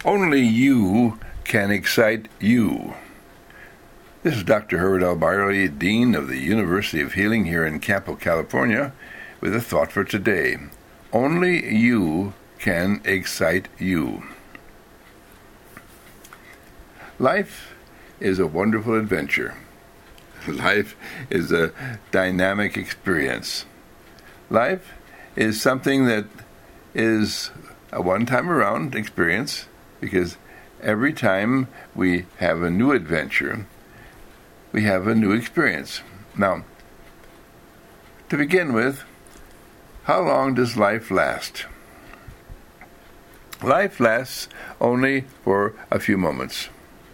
Only you can excite you. This is Dr. Herbert L. Byerly, Dean of the University of Healing here in Campo, California, with a thought for today. Only you can excite you. Life is a wonderful adventure. Life is a dynamic experience. Life is something that is a one-time around experience, because every time we have a new adventure, we have a new experience. Now, to begin with, how long does life last? Life lasts only for a few moments.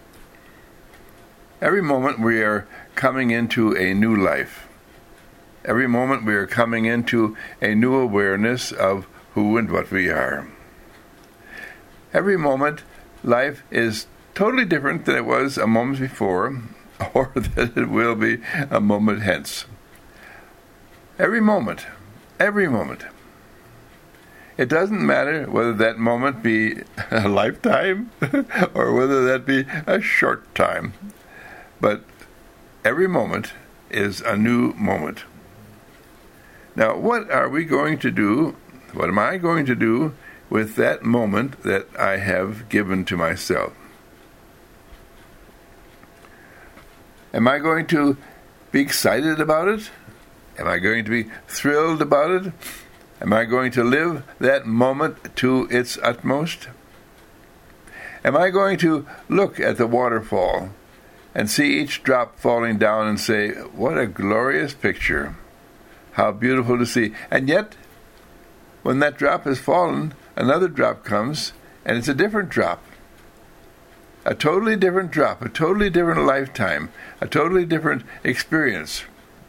Every moment we are coming into a new life. Every moment we are coming into a new awareness of who and what we are. Every moment, life is totally different than it was a moment before, or that it will be a moment hence. Every moment. It doesn't matter whether that moment be a lifetime or whether that be a short time. But every moment is a new moment. Now, what are we going to do? What am I going to do with that moment that I have given to myself? Am I going to be excited about it? Am I going to be thrilled about it? Am I going to live that moment to its utmost? Am I going to look at the waterfall and see each drop falling down and say, what a glorious picture. How beautiful to see. And yet, when that drop has fallen, another drop comes, and it's a different drop. A totally different drop, a totally different lifetime, a totally different experience.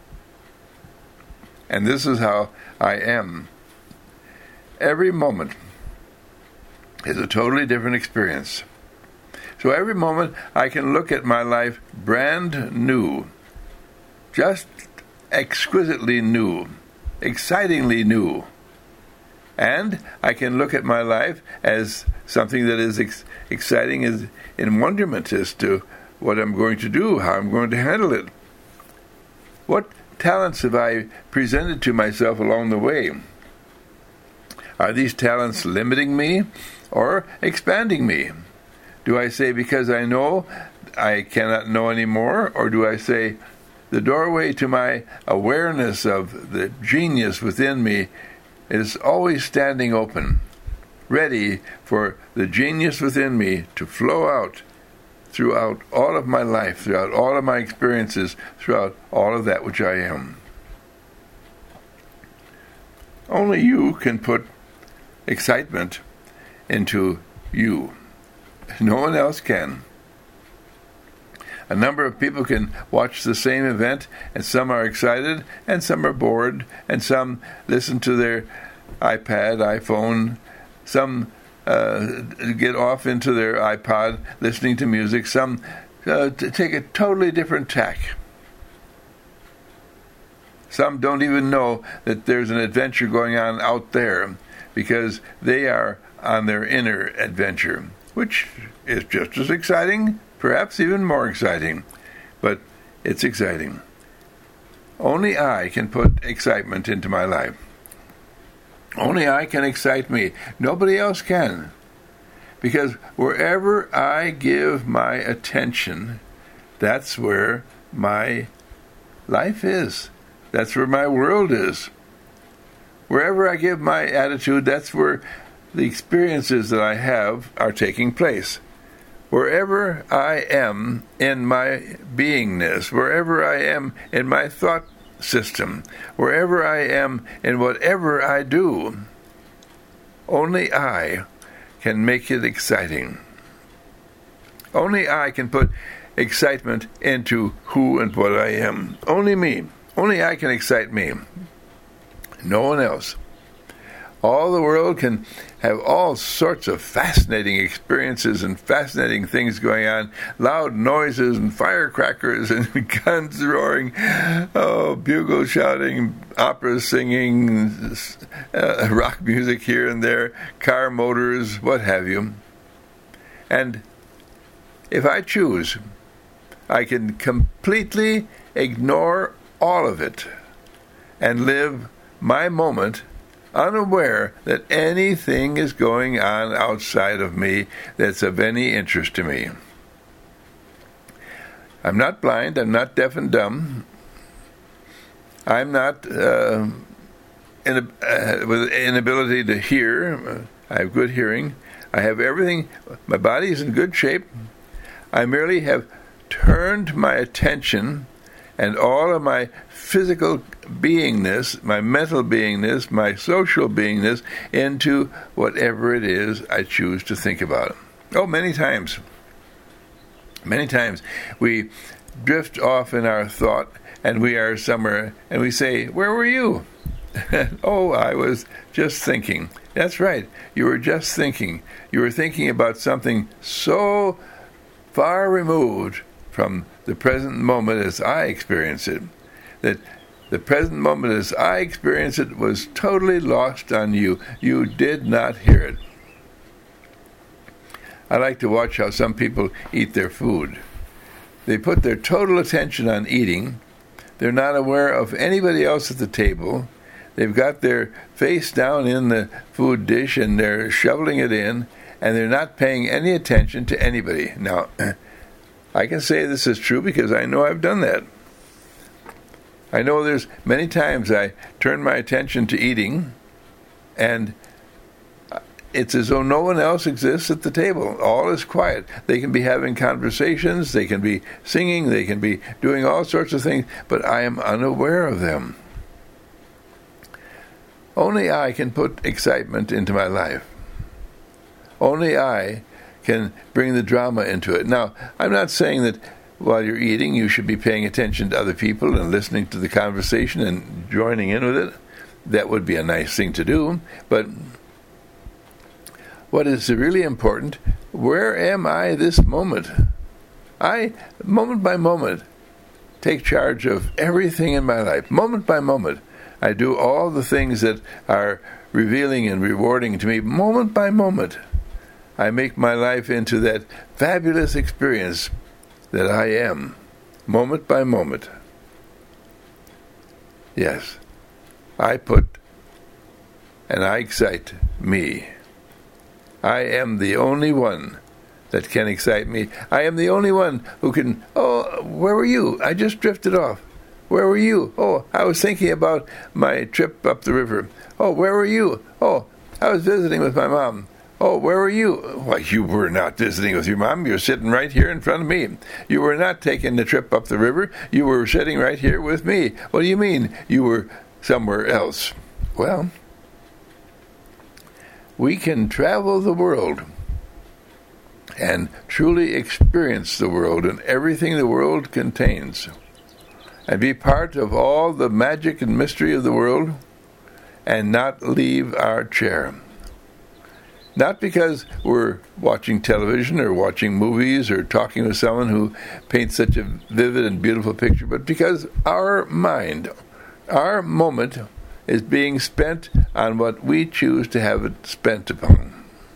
And this is how I am. Every moment is a totally different experience. So every moment I can look at my life brand new, just exquisitely new, excitingly new. And I can look at my life as something that is exciting as in wonderment as to what I'm going to do, how I'm going to handle it. What talents have I presented to myself along the way? Are these talents limiting me or expanding me? Do I say, because I know I cannot know anymore? Or do I say, the doorway to my awareness of the genius within me is always standing open, ready for the genius within me to flow out throughout all of my life, throughout all of my experiences, throughout all of that which I am? Only you can put excitement into you. No one else can. A number of people can watch the same event, and some are excited, and some are bored, and some listen to their iPad, iPhone, some get off into their iPod listening to music, some take a totally different tack. Some don't even know that there's an adventure going on out there, because they are on their inner adventure, which is just as exciting, perhaps even more exciting, but it's exciting. Only I can put excitement into my life. Only I can excite me. Nobody else can. Because wherever I give my attention, that's where my life is. That's where my world is. Wherever I give my attitude, that's where the experiences that I have are taking place. Wherever I am in my beingness, wherever I am in my thought system, wherever I am in whatever I do, only I can make it exciting. Only I can put excitement into who and what I am. Only me. Only I can excite me. No one else. All the world can have all sorts of fascinating experiences and fascinating things going on. Loud noises and firecrackers and guns roaring, bugles shouting, operas singing, rock music here and there, car motors, what have you. And if I choose, I can completely ignore all of it and live my moment unaware that anything is going on outside of me that's of any interest to me. I'm not blind, I'm not deaf and dumb, I'm not with inability to hear. I have good hearing. I have everything. My body is in good shape. I merely have turned my attention and all of my physical beingness, my mental beingness, my social beingness into whatever it is I choose to think about. Oh, many times. Many times we drift off in our thought and we are somewhere and we say, "Where were you?" "Oh, I was just thinking." That's right. You were just thinking. You were thinking about something so far removed from the present moment as I experience it, that the present moment as I experience it was totally lost on you. You did not hear it. I like to watch how some people eat their food. They put their total attention on eating. They're not aware of anybody else at the table. They've got their face down in the food dish and they're shoveling it in, and they're not paying any attention to anybody. Now, I can say this is true because I know I've done that. I know there's many times I turn my attention to eating, and it's as though no one else exists at the table. All is quiet. They can be having conversations, they can be singing, they can be doing all sorts of things, but I am unaware of them. Only I can put excitement into my life. Only I can bring the drama into it. Now, I'm not saying that while you're eating you should be paying attention to other people and listening to the conversation and joining in with it. That would be a nice thing to do. But what is really important, where am I this moment? I, moment by moment, take charge of everything in my life. Moment by moment. I do all the things that are revealing and rewarding to me moment by moment. I make my life into that fabulous experience that I am, moment by moment. Yes, I put and I excite me. I am the only one that can excite me. I am the only one who can, "Oh, where were you? I just drifted off. Where were you? Oh, I was thinking about my trip up the river. Oh, where were you? Oh, I was visiting with my mom. Oh, where were you?" "Why, you were not visiting with your mom. You're sitting right here in front of me. You were not taking the trip up the river. You were sitting right here with me. What do you mean you were somewhere else?" Well, we can travel the world and truly experience the world and everything the world contains, and be part of all the magic and mystery of the world, and not leave our chair. Not because we're watching television or watching movies or talking with someone who paints such a vivid and beautiful picture, but because our mind, our moment, is being spent on what we choose to have it spent upon.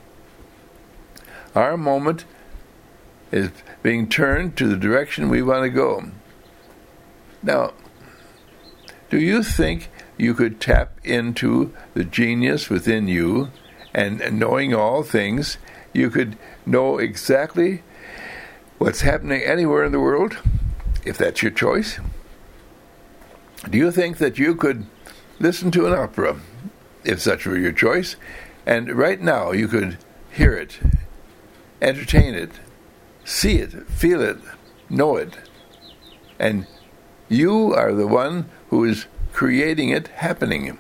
Our moment is being turned to the direction we want to go. Now, do you think you could tap into the genius within you, and knowing all things, you could know exactly what's happening anywhere in the world, if that's your choice? Do you think that you could listen to an opera, if such were your choice, and right now you could hear it, entertain it, see it, feel it, know it, and you are the one who is creating it happening?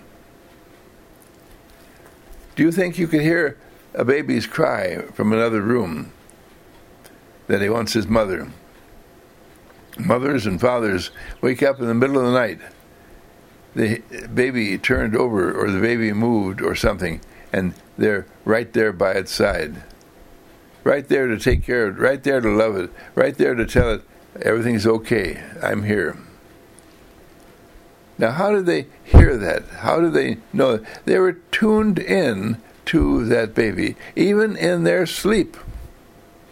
Do you think you could hear a baby's cry from another room that he wants his mother? Mothers and fathers wake up in the middle of the night. The baby turned over or the baby moved or something, and they're right there by its side. Right there to take care of it, right there to love it, right there to tell it, everything's okay, I'm here. Now, how did they hear that? How did they know that? They were tuned in to that baby, even in their sleep.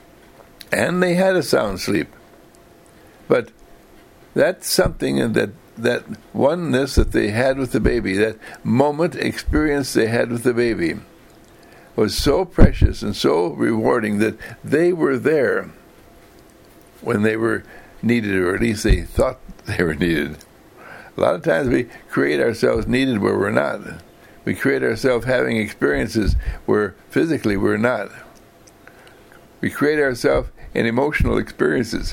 And they had a sound sleep. But that's something that oneness that they had with the baby, that moment experience they had with the baby, was so precious and so rewarding that they were there when they were needed, or at least they thought they were needed. A lot of times we create ourselves needed where we're not. We create ourselves having experiences where physically we're not. We create ourselves in emotional experiences,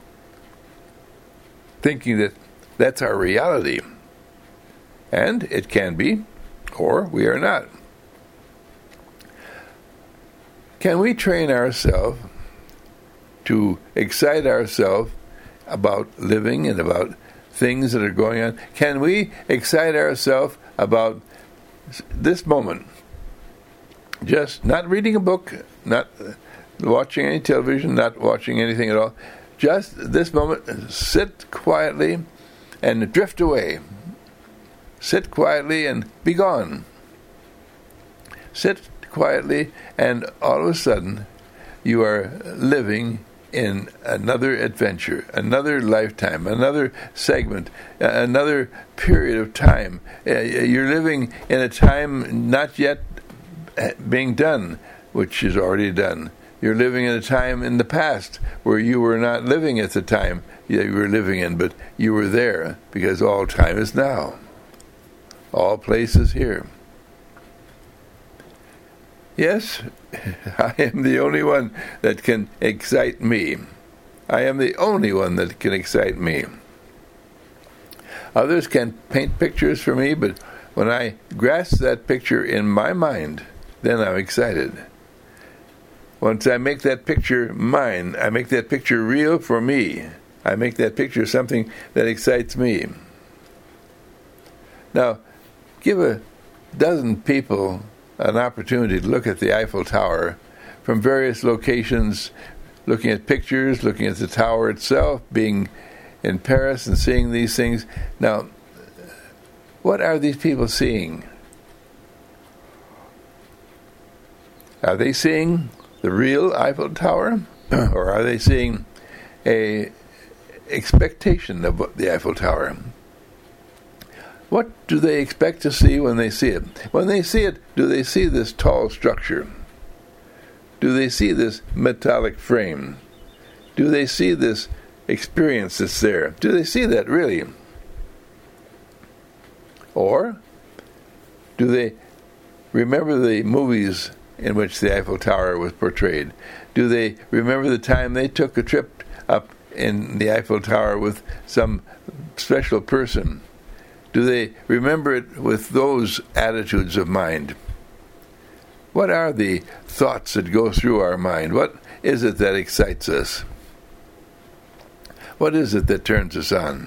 thinking that that's our reality. And it can be, or we are not. Can we train ourselves to excite ourselves about living and about things that are going on? Can we excite ourselves about this moment? Just not reading a book, not watching any television, not watching anything at all. Just this moment, sit quietly and drift away. Sit quietly and be gone. Sit quietly, and all of a sudden, you are living in another adventure, another lifetime, another segment, another period of time. You're living in a time not yet being done, which is already done. You're living in a time in the past where you were not living at the time you were living in, but you were there, because all time is now. All place is here. Yes, I am the only one that can excite me. I am the only one that can excite me. Others can paint pictures for me, but when I grasp that picture in my mind, then I'm excited. Once I make that picture mine, I make that picture real for me. I make that picture something that excites me. Now, give a dozen people an opportunity to look at the Eiffel Tower from various locations, looking at pictures, looking at the tower itself, being in Paris and seeing these things. Now, what are these people seeing? Are they seeing the real Eiffel Tower, or are they seeing a expectation of the Eiffel Tower? What do they expect to see when they see it? When they see it, do they see this tall structure? Do they see this metallic frame? Do they see this experience that's there? Do they see that really? Or do they remember the movies in which the Eiffel Tower was portrayed? Do they remember the time they took a trip up in the Eiffel Tower with some special person? Do they remember it with those attitudes of mind? What are the thoughts that go through our mind? What is it that excites us? What is it that turns us on?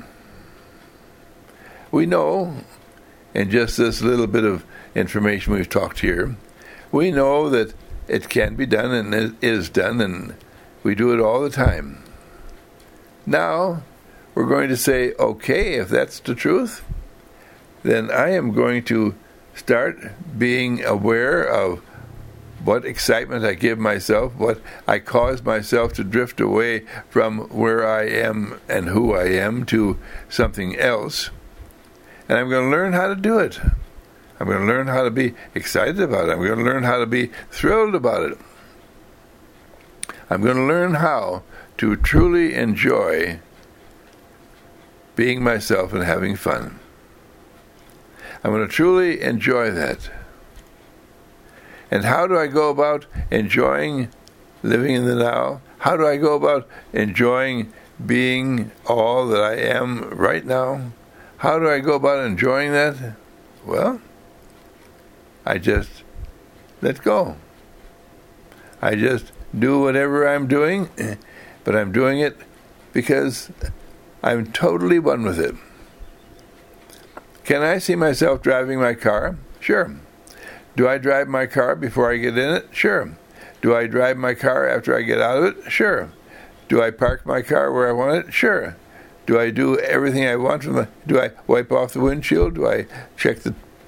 We know, in just this little bit of information we've talked here, we know that it can be done and it is done, and we do it all the time. Now, we're going to say, okay, if that's the truth, then I am going to start being aware of what excitement I give myself, what I cause myself to drift away from where I am and who I am to something else. And I'm going to learn how to do it. I'm going to learn how to be excited about it. I'm going to learn how to be thrilled about it. I'm going to learn how to truly enjoy being myself and having fun. I'm going to truly enjoy that. And how do I go about enjoying living in the now? How do I go about enjoying being all that I am right now? How do I go about enjoying that? Well, I just let go. I just do whatever I'm doing, but I'm doing it because I'm totally one with it. Can I see myself driving my car? Sure. Do I drive my car before I get in it? Sure. Do I drive my car after I get out of it? Sure. Do I park my car where I want it? Sure. Do I do everything I want from do I wipe off the windshield? Do I check the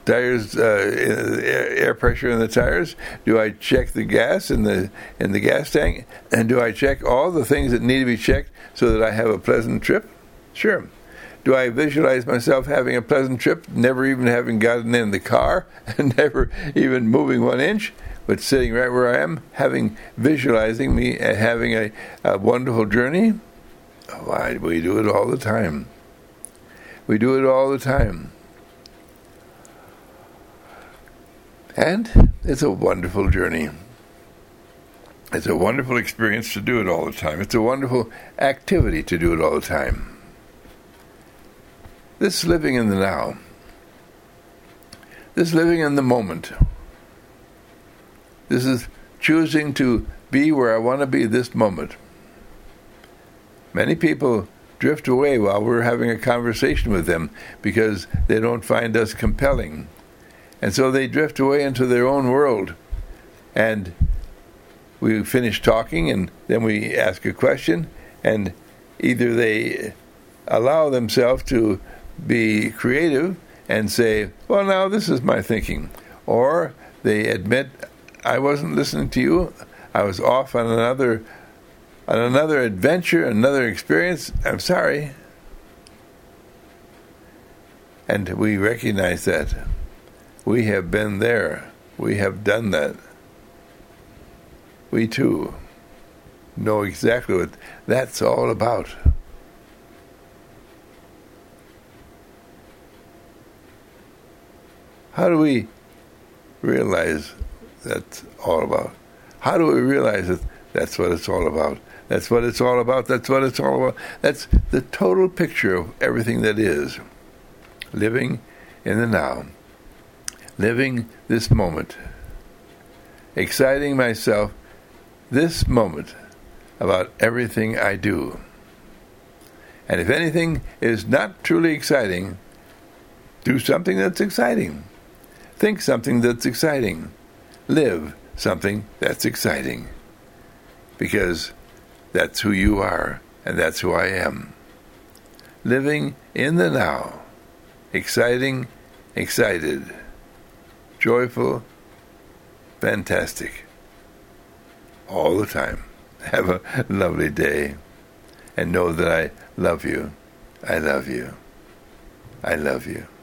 tires, air pressure in the tires? Do I check the gas in the gas tank? And do I check all the things that need to be checked so that I have a pleasant trip? Sure. Do I visualize myself having a pleasant trip, never even having gotten in the car, and never even moving 1 inch, but sitting right where I am, visualizing me having a wonderful journey? Why, we do it all the time. We do it all the time. And it's a wonderful journey. It's a wonderful experience to do it all the time. It's a wonderful activity to do it all the time. This living in the now. This living in the moment. This is choosing to be where I want to be this moment. Many people drift away while we're having a conversation with them because they don't find us compelling. And so they drift away into their own world. And we finish talking, and then we ask a question, and either they allow themselves to be creative and say, well, now this is my thinking. Or they admit, I wasn't listening to you. I was off on another adventure, another experience. I'm sorry. And we recognize that. We have been there. We have done that. We too know exactly what that's all about. How do we realize that's all about? How do we realize that that's what it's all about? That's what it's all about. That's what it's all about. That's the total picture of everything that is. Living in the now. Living this moment. Exciting myself this moment about everything I do. And if anything is not truly exciting, do something that's exciting. Think something that's exciting. Live something that's exciting. Because that's who you are, and that's who I am. Living in the now. Exciting, excited. Joyful, fantastic. All the time. Have a lovely day. And know that I love you. I love you. I love you.